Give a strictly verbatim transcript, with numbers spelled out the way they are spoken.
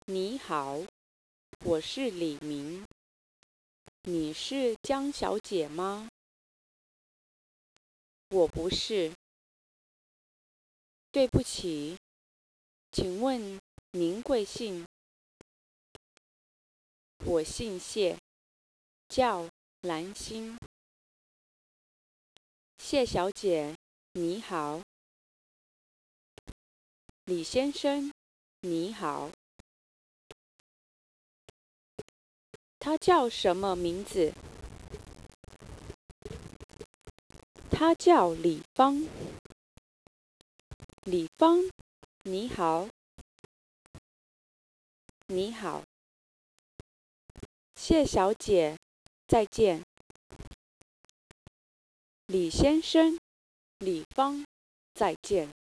你好，我是李明。你是江小姐吗？我不是。对不起，请问您贵姓？我姓谢，叫兰心。谢小姐，你好。李先生，你好。他叫什么名字？他叫李芳。李芳，你好。你好。谢小姐，再见。李先生，李芳，再见。